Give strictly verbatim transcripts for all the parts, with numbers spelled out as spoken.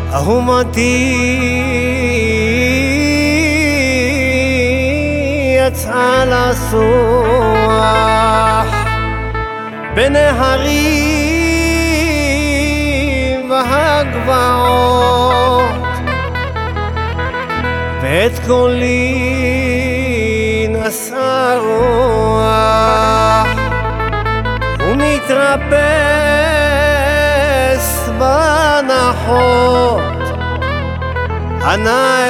אהובתי יצאה לסוח בין ההרים והגבעות, ואת קולי נשא רוח ומתרפס בנחות. אנא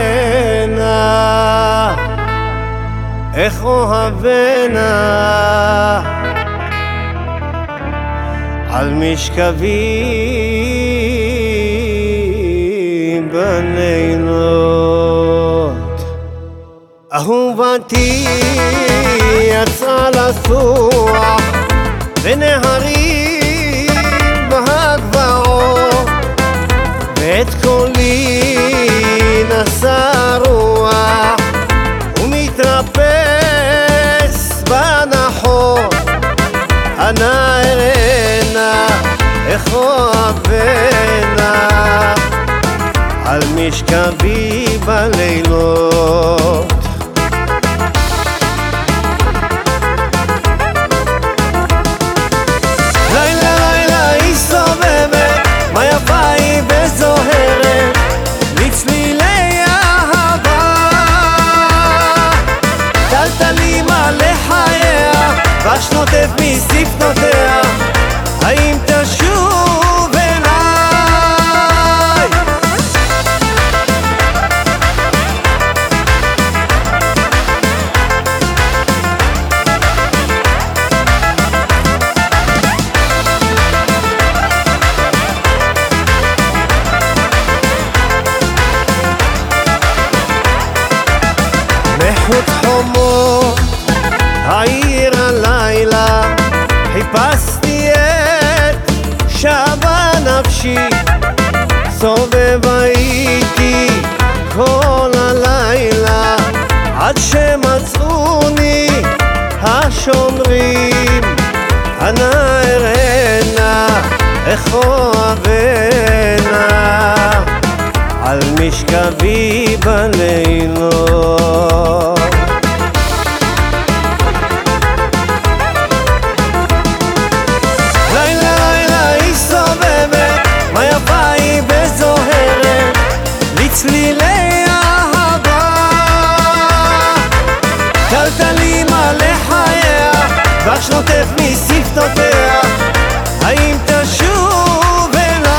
אראנה איך אוהבנה על משכבי בלילות. אהובתי יצאה לסוח בין ההרים והגבעות, ואת קולי נשא רוח ומתרפס בנחות. אנא אראנה איך אוהבנה על משכבי בלילות. לילה לילה היא סובבת, מה יפה היא וזוהרת לצלילי אהבה. טלטלים על חייה והשנותף משפנותיה, האם תשוב אליי? מחוץ חומות העיר הלילה חיפשתי את שבה נפשי, סובבה איתי כל הלילה עד שמצאוני השומרים. אנא אראנה איך אוהבנה על משכבי בלילות. לילה לילה היא סובבת, מה יפה היא וזוהרת לצלילי אהבה. טלטלים על חייה והשנותף משפנותיה, האם תשוב אליי?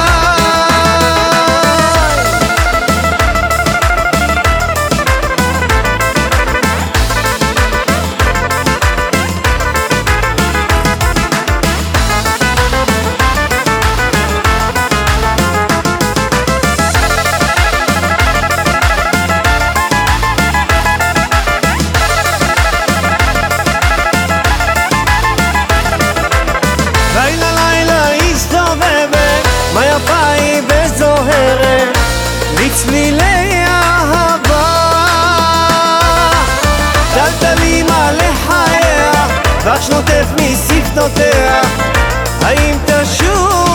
לילה לילה היא סובבת, מה יפה היא וזוהרת לצלילי אהבה. טלטלים על חייה והשנותף משפנותיה, האם תשוב